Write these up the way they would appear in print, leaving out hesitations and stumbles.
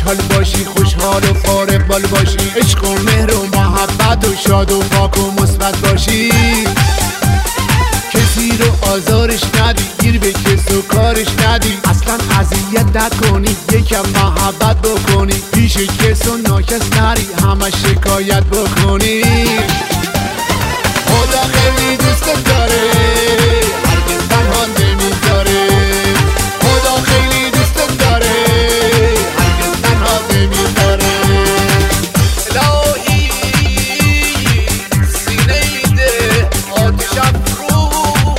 حال باشی، خوشحال و فارغ بال باشی، عشق و مهر و محبت و شاد و پاک و مثبت باشی. کسی رو آزارش ندی، گیر به کس و کارش ندی، اصلا اذیت نکنی، یکم محبت بکنی، پیش کس و ناکس نری، همه شکایت بکنی. خدا خیلی دوست داره، هرگز تنها نمیذاره. خدا خیلی دوست داره، هرگز تنها نمیذاره. الهی سینه ده آتشم رو.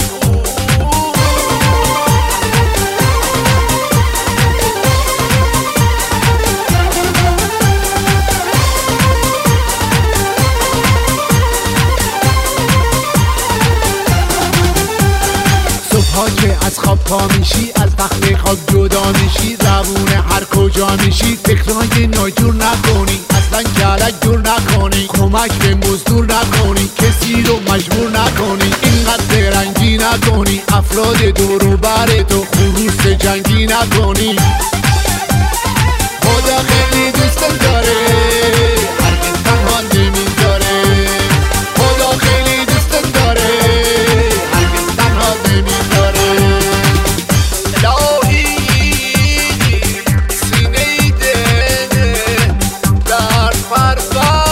صبحا که از خواب پا میشی، از تخت خواب جدا میشی، روونه هر کجا میشی، فکرهای ناجور نکنی، اصلا کلک جور نکنی، کمک به مزدور نکنی، کسی رو مجبور نکنی، اینقدر درنگی نکنی، افراد دور و بر تو خروس جنگی نکنی. خدا خیلی دوست داره، هرگز تنها نمیذاره. خدا خیلی دوست داره، هرگز تنها نمیذاره. الهی سینه ده در فرقا.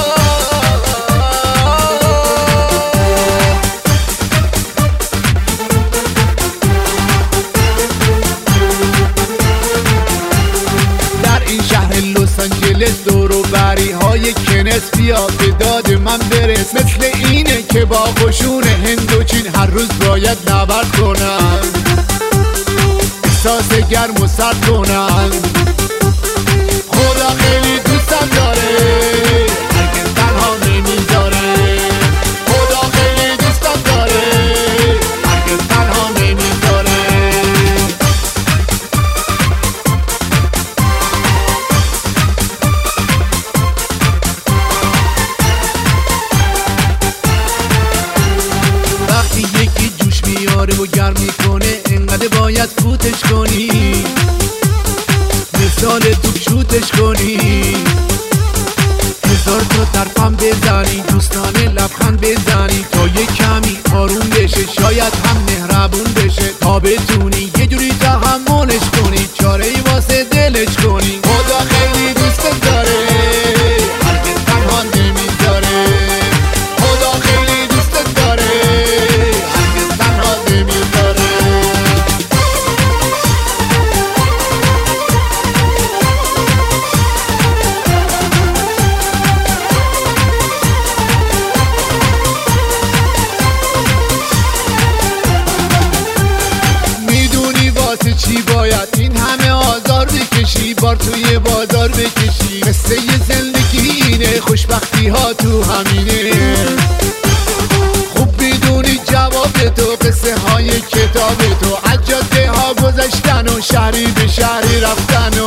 در این شهر لس آنجلس دور و بری های کنس، بیا به داد من برس. مثل اینه که با قشون هند و چین هر روز باید نبرد کنن، احساس گرم و سرد کنن. خدا خیلی دوستم داره، هرگز تنها نمیذاره. خدا خیلی دوستم داره، هرگز تنها نمیذاره. وقتی یکی جوش میاره و گرم میکنه، انقدر باید فوتش کنی، مثال توپ شوتش کنی، هزار تا طرفم بزنی، دوستانه لبخند بزنی، تا یه کمی آروم بشه، شاید هم مهربون بشه، تا بتونی یه جوری تحملش کنی، چاره‌ای واسه دلش کنی. خدا خیلی دوست داره، هرگز تنها نمیذاره. خدا خیلی دوست داره، هرگز تنها نمیذاره. میدونی واسه چی باید این همه آزار بکشی، بار توی بازار بکشی، مثل یه زندگی اینه، خوشبختی ها تو همینه. خوب میدونی جواب تو، قصه های کتاب تو، از جاده ها گذشتن و شهری به شهری رفتن